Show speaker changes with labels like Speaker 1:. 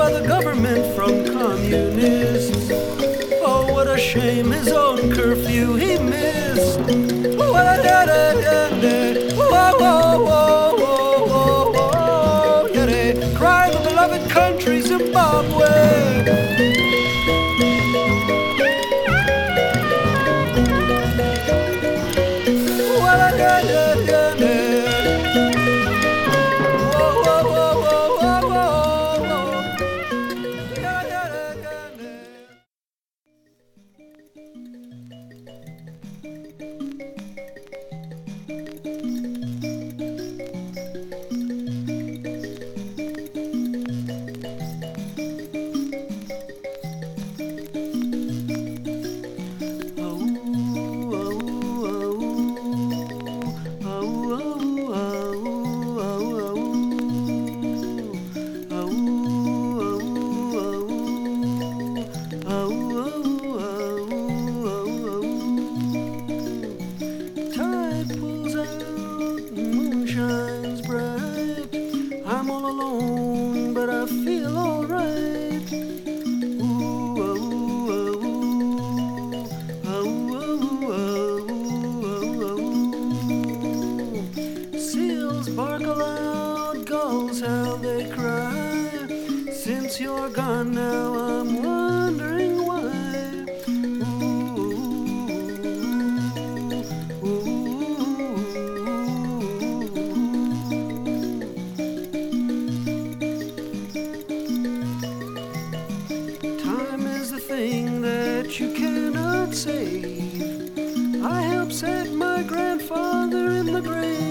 Speaker 1: by the government from communists. Oh, what a shame, his own curfew he missed. Cry the beloved country, Zimbabwe. I'm all alone, but I feel alright. Seals bark aloud, gulls how they cry. Since you're gone now, I'm wondering why. Thing that you cannot save. I helped set my grandfather in the grave.